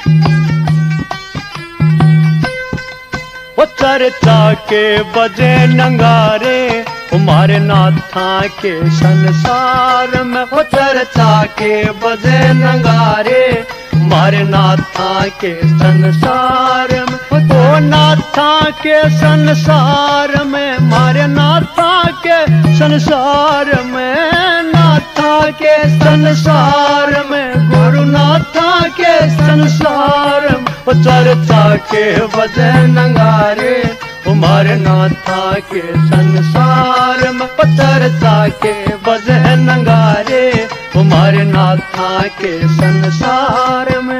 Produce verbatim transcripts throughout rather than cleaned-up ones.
वो चर्चा के बजे नंगारे हमारे नाथा के संसार में। वो चर्चा के बजे नंगारे हमारे नाथा के संसार में। वो नाथा के संसार में, मारे नाथा के संसार में, नाथा के संसार में, गुरुनाथा के संसार में। वो चर्चा के बजे नंगारे हमारे नाथा के संसार में। वो चर्चा के बजे नंगारे हमारे नाथा के संसार में।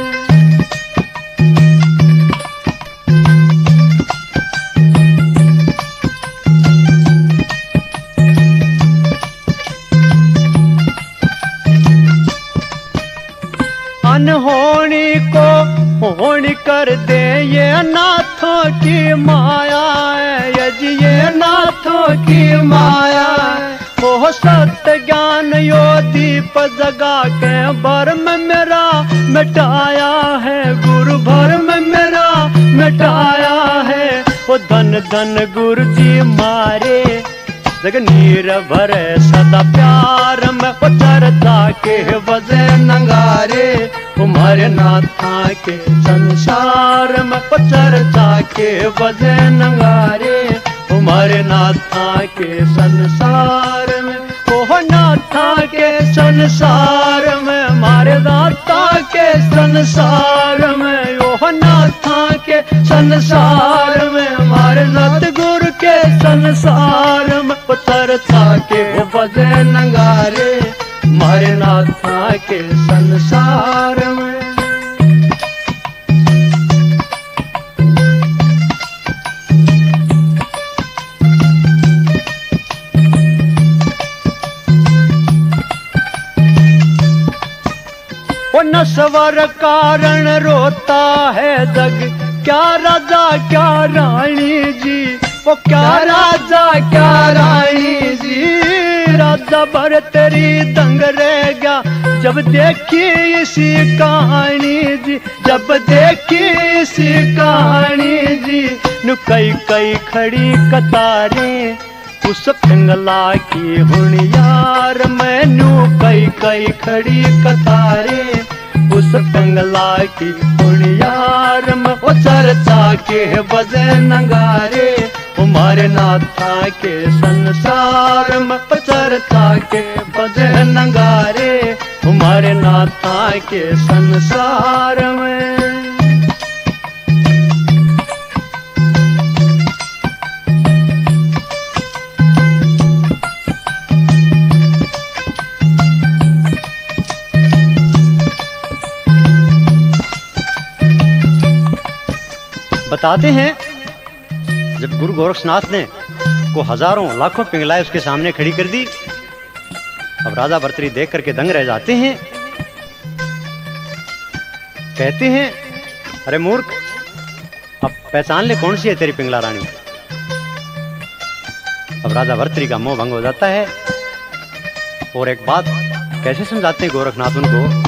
अनहोनी को होनी कर दे ये नाथों की माया है, यज ये नाथों की माया है। वो सत्य ज्ञान यो दीप जगा के भरम मेरा मिटाया है, गुरु भरम मेरा मिटाया है। वो धन धन गुरु जी मारे जग नीर भरे सदा प्यार में। वो चर्चा के बजे नंगारे हमारे नाथा के संसार में। वो चर्चा के बजे नंगारे हमारे नाथा के संसार में। वो नाथा के संसार में, हमारे नाथा के संसार में। वो नाथा के संसार में, हमारे सतगुरु के संसार में। वो चर्चा के बजे नंगारे हमारे नाथा के संसार में। वो नस्वर कारण रोता है जग, क्या राजा क्या रानी जी। वो क्या राजा क्या रानी जी, राजा भर तेरी दंग रह गया जब देखी इसी कहानी जी। जब देखी इसी कहानी जी, नु कई कई खड़ी कतारें उस पिंगला की हुन यार। मैनू कई कई खड़ी कतारें उस पिंगला की हुन यार में। वो चर्चा के बजे नंगारे हमारे नाथा के संसार में। वो चर्चा के बजे नंगारे हमारे नाथा के संसार में। बताते हैं जब गुरु गोरक्षनाथ ने को हजारों लाखों पिंगलाएं उसके सामने खड़ी कर दी, अब राजा भर्तृहरि देख करके दंग रह जाते हैं। कहते हैं अरे मूर्ख, अब पहचान ले कौन सी है तेरी पिंगला रानी। अब राजा भर्तृहरि का मोह भंग हो जाता है और एक बात कैसे समझाते हैं गोरखनाथ उनको।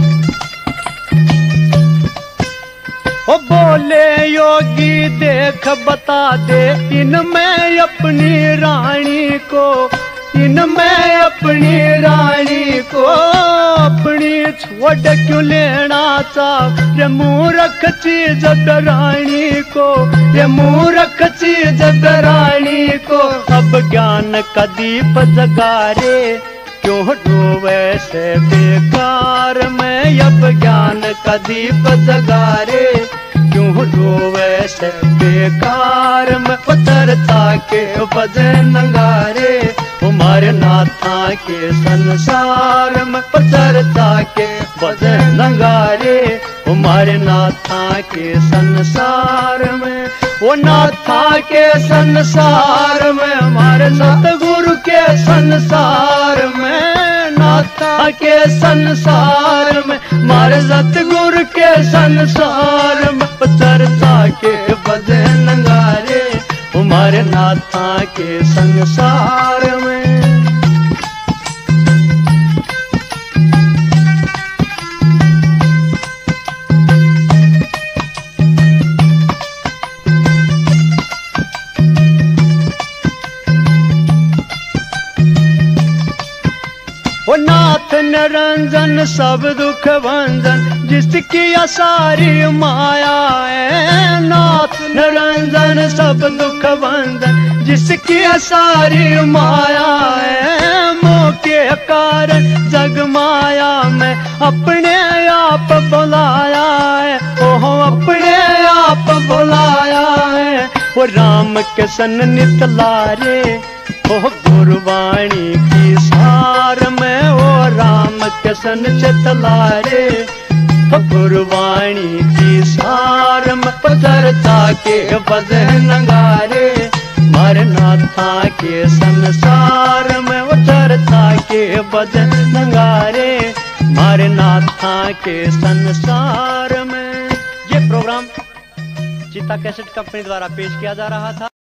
ओ बोले योगी देख बता दे इनमें अपनी रानी को, इनमें अपनी रानी को अपनी छोड़ क्यों लेना चाह। ये मूर्ख चीज रानी को, ये मूर्ख चीज रानी को। अब ज्ञान का दीप जगा रे क्यों डूबे से बेकार में। अब ज्ञान का दीप जगा रे क्यों डूबे से बेकार में। चर्चा के बजे नंगारे हमारे नाथा के संसार में। चर्चा के बजे नंगारे हमारे नाथा के संसार में। वो नाथा के संसार में, हमारे सतगुरु के संसार में। नाथा के संसार में, हमारे सतगुरु के संसार में। चर्चा के बजे नंगारे हमारे नाथा के संसार में। वो नाथ निरंजन सब दुख भंजन जिसकी सारी माया है। नाथ निरंजन सब दुख भंजन जिसकी सारी माया है। मोह के कारण जग माया में अपने आप बुलाया है। ओह अपने आप बुलाया है। वो राम के सन्नित लारे ओह गुरबाणी की सार में। ओ राम के सन्नित लारे गुरबाणी की सार में। चर्चा के बजन नगारे मारे नाथा के संसार में। वो चर्चा के बजन नगारे मारे नाथा के संसार में। ये प्रोग्राम चीता कैसेट कंपनी द्वारा पेश किया जा रहा था।